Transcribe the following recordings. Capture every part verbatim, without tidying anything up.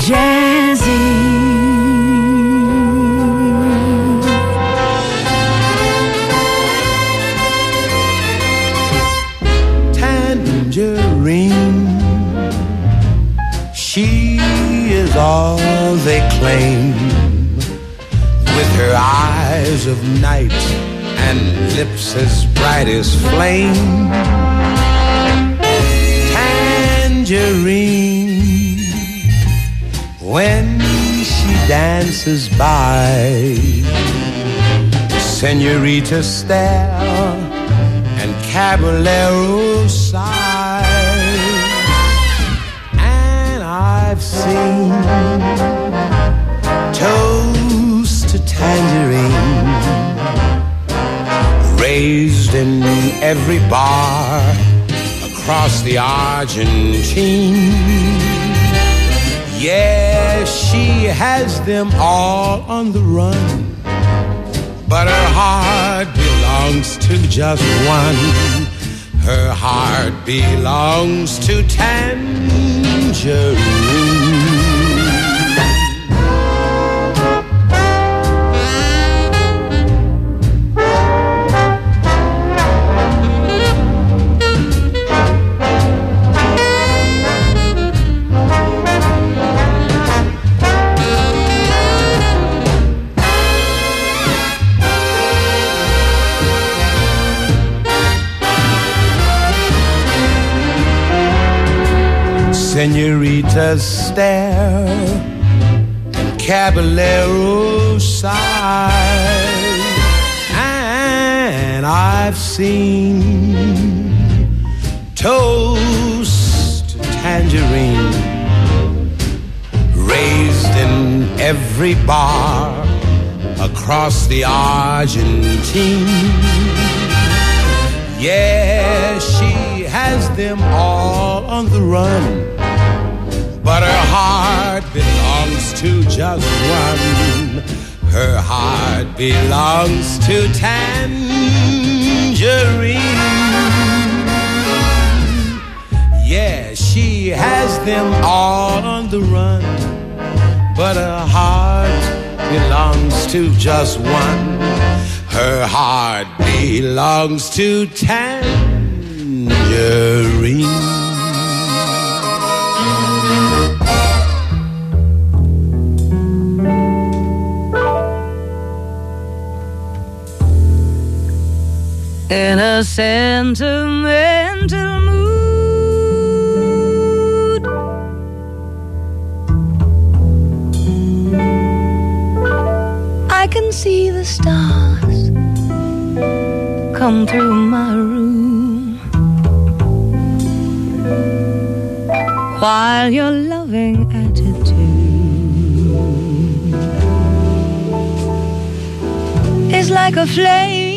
jazzy. Tangerine, she is all they claim, with her eyes of night and lips as bright as flame. Tangerine, when she dances by, señorita stare and caballero sigh. And I've seen toast to tangerine raised in every bar across the Argentine. Yeah, she has them all on the run, but her heart belongs to just one. Her heart belongs to Tangerine. Señoritas stare and caballeros sigh. And I've seen toast to tangerine raised in every bar across the Argentine. Yeah, she has them all on the run, but her heart belongs to just one. Her heart belongs to Tangerine. Yeah, she has them all on the run, but her heart belongs to just one. Her heart belongs to Tangerine. In a sentimental mood, I can see the stars come through my room, while your loving attitude is like a flame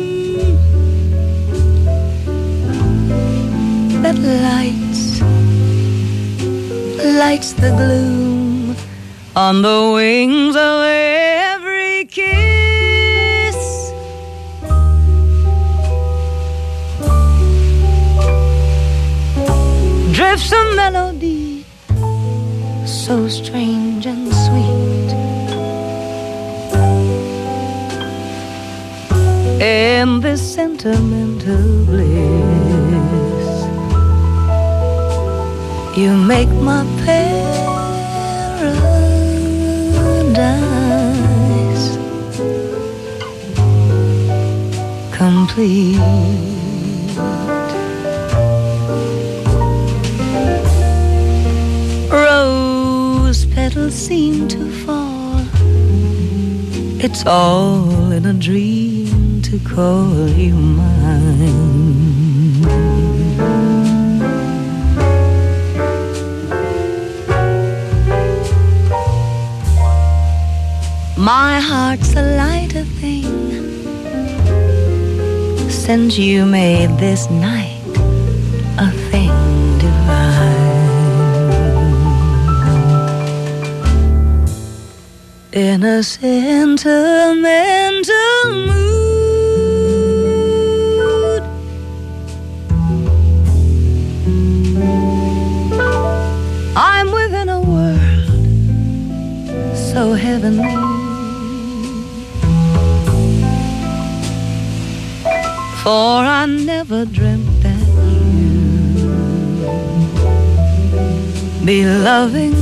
that lights, lights the gloom on the wings of every kiss. Drifts a melody so strange and sweet, in this sentimental bliss. You make my paradise complete. Rose petals seem to fall. It's all in a dream to call you mine. My heart's a lighter thing since you made this night a thing divine. In a sentimental mood, I'm within a world heavenly. For I never dreamt that you'd be loving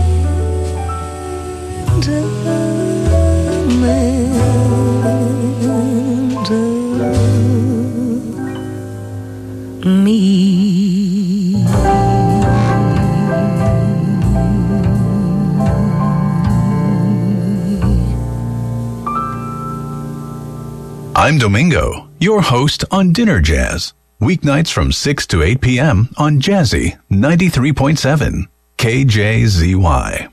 sentimental me. I'm Domingo, your host on Dinner Jazz, weeknights from six to eight p.m. on Jazzy ninety-three point seven K J Z Y.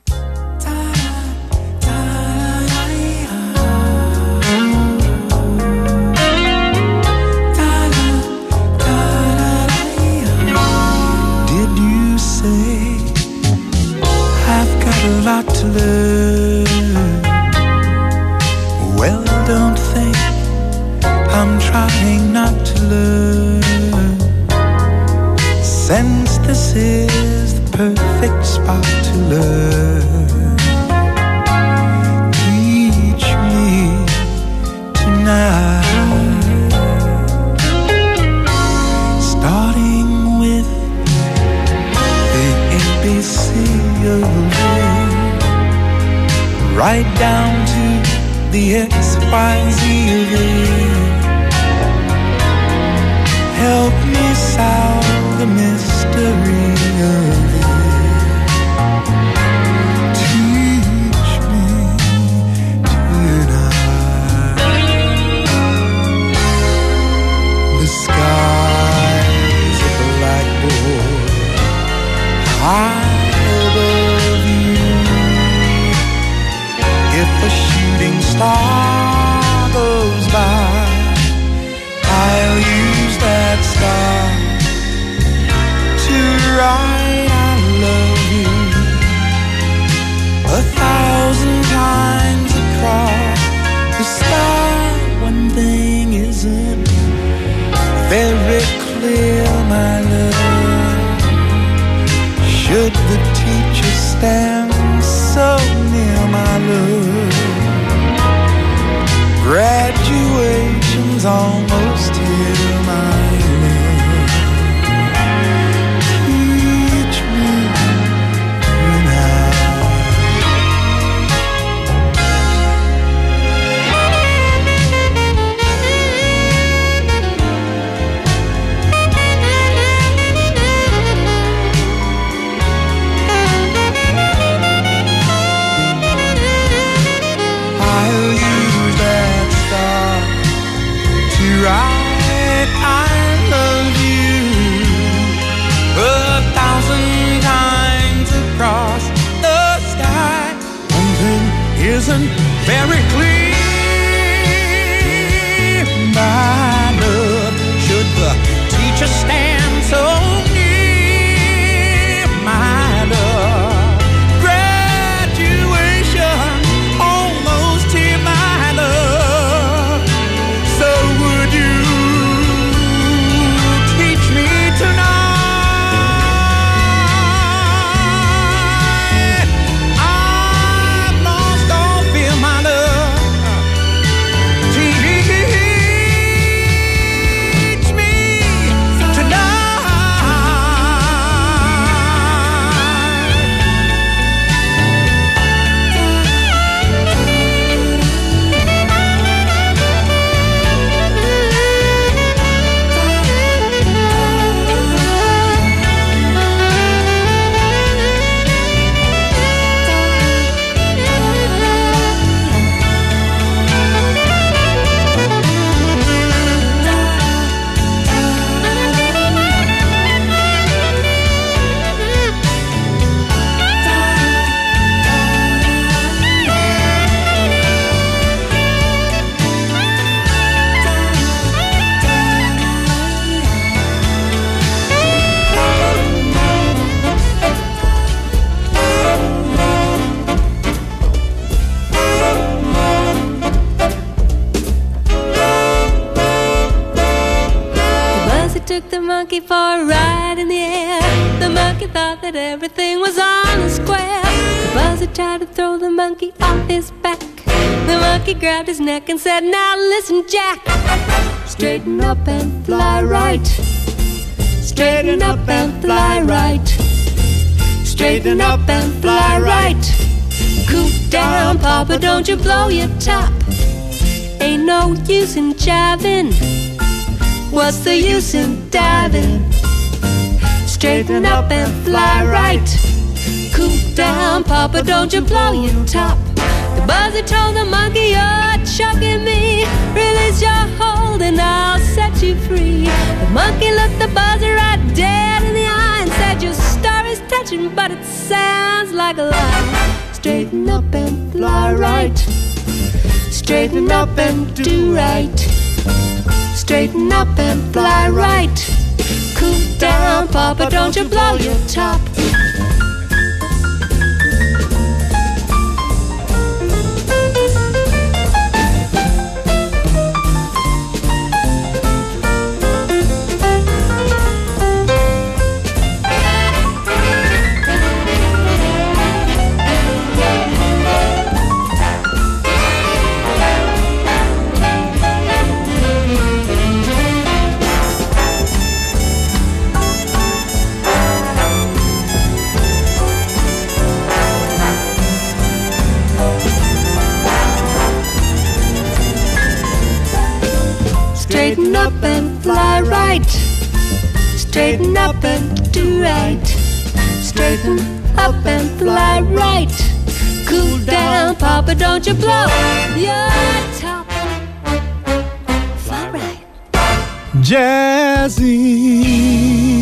Did you say I've got a lot to learn? Well, don't think I'm trying not to learn, since this is the perfect spot to learn. Teach me tonight, starting with the A B C of it, right down to the X Y Z of it. Help me solve the mystery of it. Teach me tonight. The sky's a blackboard high above you. If a shooting star goes by, I'll use that star to write I love you a thousand times across the sky. One thing isn't very clear, my love. Should the teacher stand so near, my love? Graduation's almost here, my love. Teach me tonight. I'll use that star to write I love you a thousand times across the sky. One thing isn't very clear, my love. Should the teacher stand so near, my love? Graduation almost here, my love. So would you teach me tonight? I've lost all fear, my love. Teach me tonight. monkey for a ride in the air. The monkey thought that everything was on the square. The buzz buzzer tried to throw the monkey off his back. The monkey grabbed his neck and said, now listen, Jack. Straighten up and fly right. Straighten up and fly right. Straighten up and fly right. Cool down, Papa, don't you blow your top. Ain't no use in jiving. What's the use in diving? Straighten up and fly right. Cool down, Papa, don't you blow your top. The buzzer told the monkey, you're choking me. Release your hold and I'll set you free. The monkey looked the buzzer right dead in the eye and said, your story's touching, but it sounds like a lie. Straighten up and fly right. Straighten up and do right. Straighten up and fly right. Cool down, Papa, don't you blow your top. Straighten up and fly right. Straighten up and do right. Straighten up and fly right. Cool down, Papa, don't you blow your top. Fly right. Jazzy.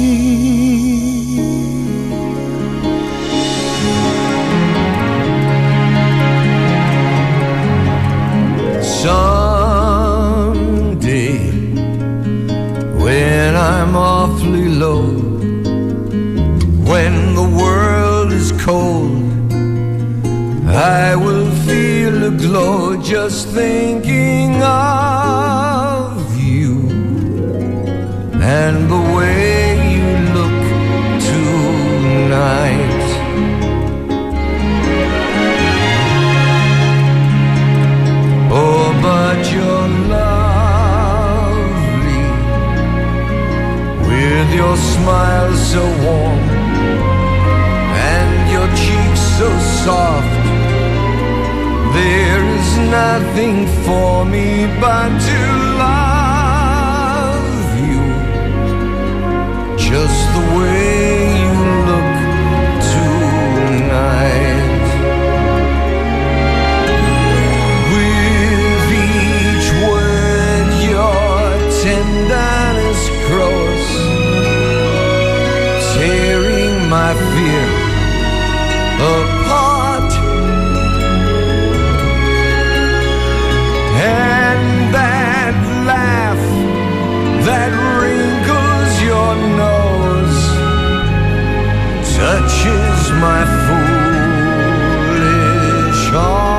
Someday, when I'm awfully low, when the world is cold, I will feel a glow just thinking of you and the way you look tonight. Oh, but you're lovely, with your smile so warm and your cheeks so soft. There is nothing for me but to love you, just the way you look tonight. Tenderness grows, tearing my fear apart. And that laugh that wrinkles your nose touches my foolish heart.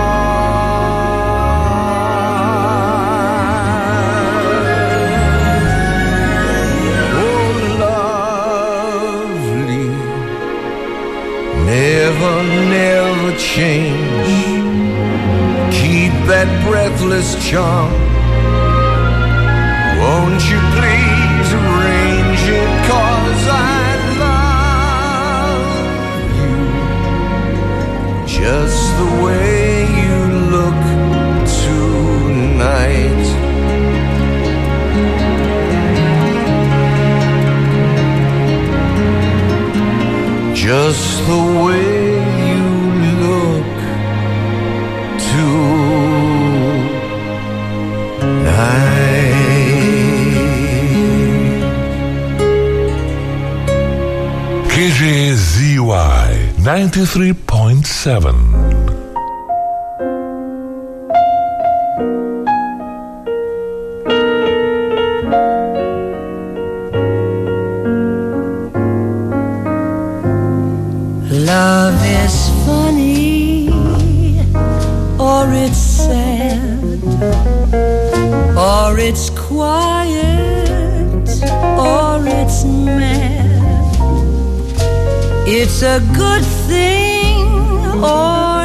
Never, never change. Keep that breathless charm. Won't you please arrange it, 'cause I love you just the way you look tonight. Just the way you look tonight. K J Z Y ninety-three point seven. Love is funny, or it's sad, or it's quiet, or it's mad. It's a good thing, or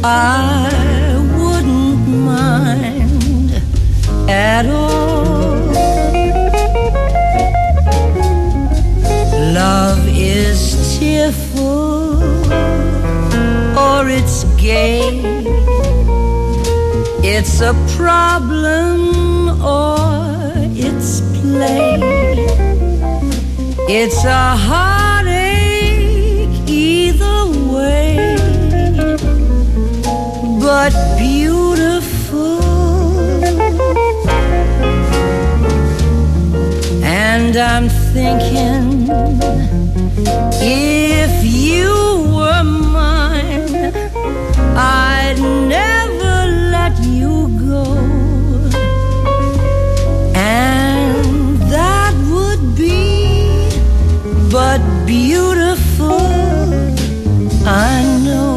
I wouldn't mind at all. Love is tearful or it's gay. It's a problem or it's play. It's a heartache either way, but beautiful. And I'm thinking, if you were mine, I'd never let you go. And that would be but beautiful, I know.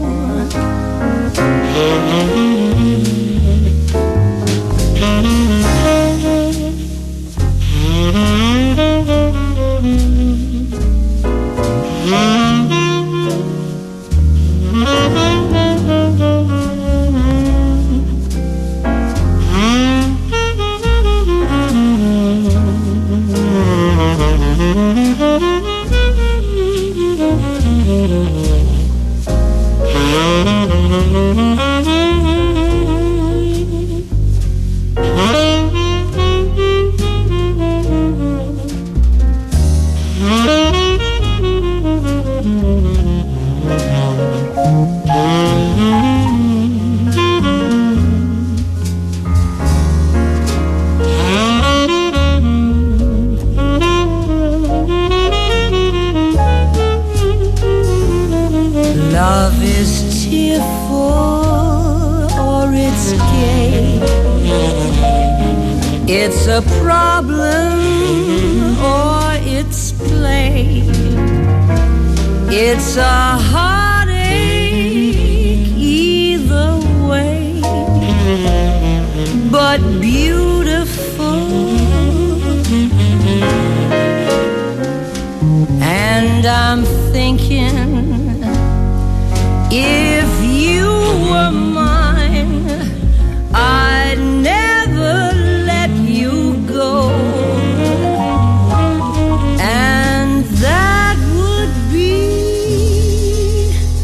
Love is tearful or it's gay. It's a problem or it's play. It's a heartache either way, but beautiful. And I'm thinking, if you were mine, I'd never let you go. And that would be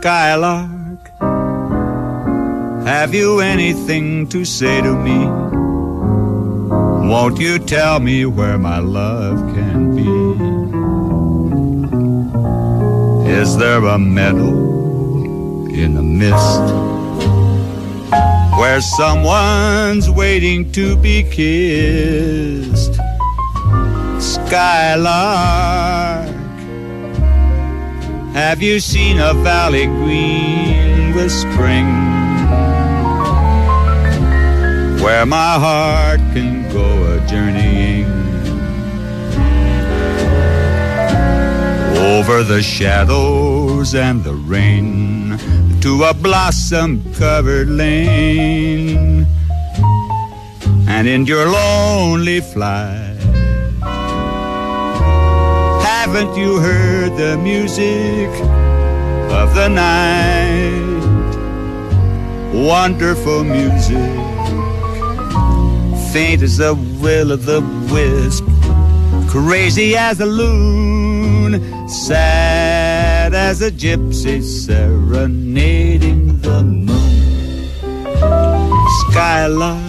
Skylark, have you anything to say to me? Won't you tell me where my love can be? Is there a meadow in the mist where someone's waiting to be kissed? Skylark, have you seen a valley green with spring, where my heart can go a-journeying over the shadows and the rain to a blossom-covered lane? And in your lonely flight, haven't you heard the music of the night? Wonderful music, faint as the will-o'-the-wisp, crazy as a loon, sad as a gypsy serenading the moon. Skylark,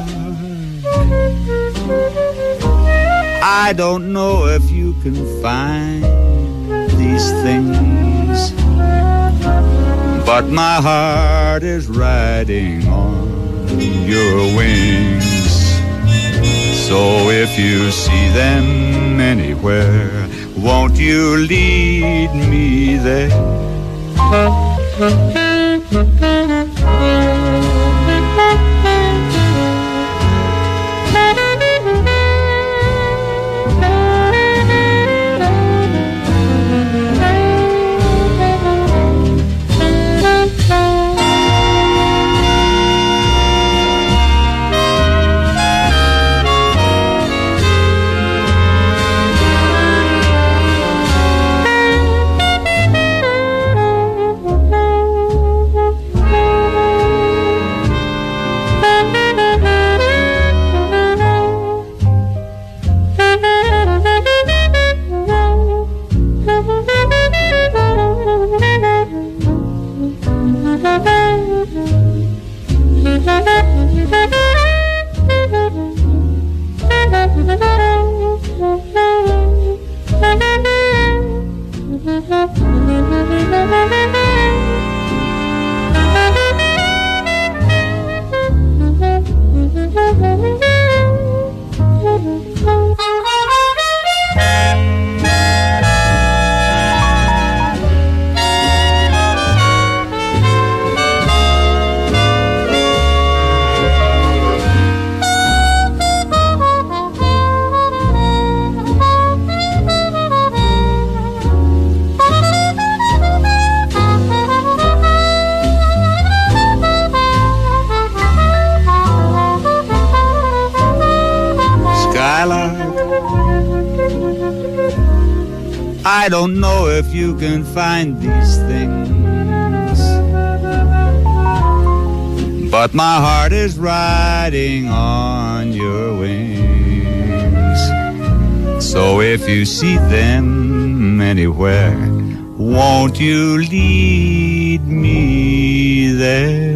I don't know if you can find these things, but my heart is riding on your wings. So if you see them anywhere, won't you lead me there? I don't know if you can find these things, but my heart is riding on your wings. So if you see them anywhere, won't you lead me there?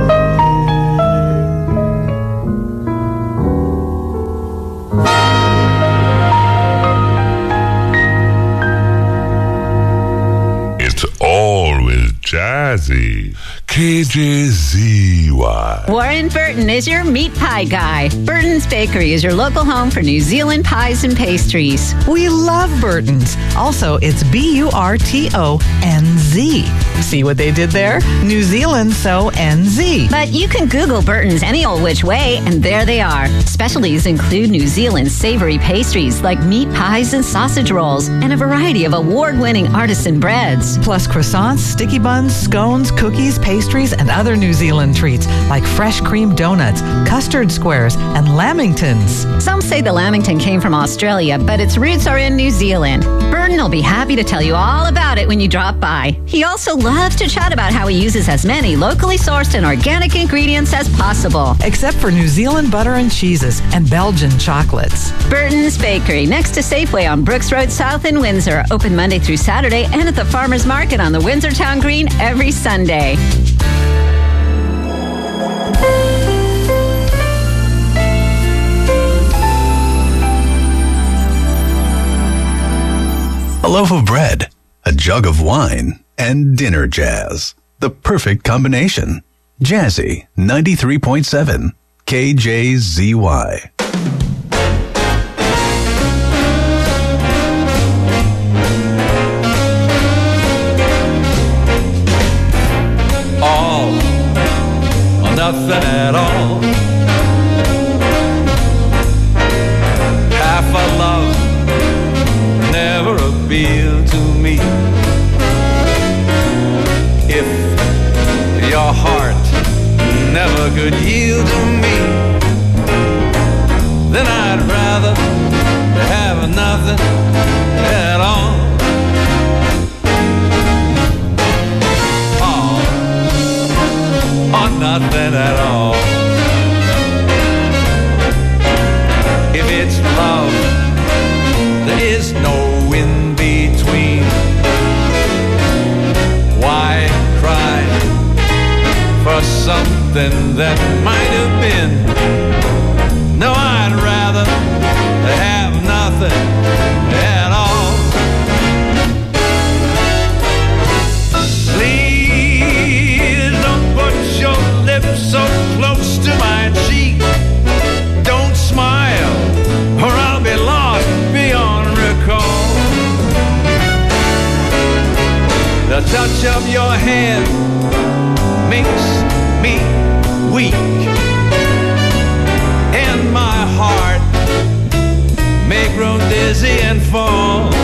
Jazzy. K J Z Y. Warren Burton is your meat pie guy. Burton's Bakery is your local home for New Zealand pies and pastries. We love Burton's. Also, it's B U R T O N Z. See what they did there? New Zealand, so N Z. But you can Google Burton's any old which way, and there they are. Specialties include New Zealand savory pastries like meat pies and sausage rolls, and a variety of award-winning artisan breads. Plus croissants, sticky buns, scones, cookies, pastries, and other New Zealand treats. like fresh cream donuts, custard squares, and lamingtons. Some say the lamington came from Australia, but its roots are in New Zealand. Burton will be happy to tell you all about it when you drop by. He also loves to chat about how he uses as many locally sourced and organic ingredients as possible. Except for New Zealand butter and cheeses and Belgian chocolates. Burton's Bakery, next to Safeway on Brooks Road South in Windsor. Open Monday through Saturday and at the Farmers Market on the Windsor Town Green every Sunday. A loaf of bread, a jug of wine, and dinner jazz. The perfect combination. Jazzy ninety-three point seven K J Z Y. All or nothing at all. Half a love never appealed to me. If your heart never could yield to me, then I'd rather have nothing at all. All or nothing at all. If it's love, there is no in between. Why cry for something that might have been? No, I'd rather have nothing at all. Please don't put your lips so close to my cheek. Don't smile, or I'll be lost beyond recall. The touch of your hand makes me weak, and my heart may grow dizzy and fall.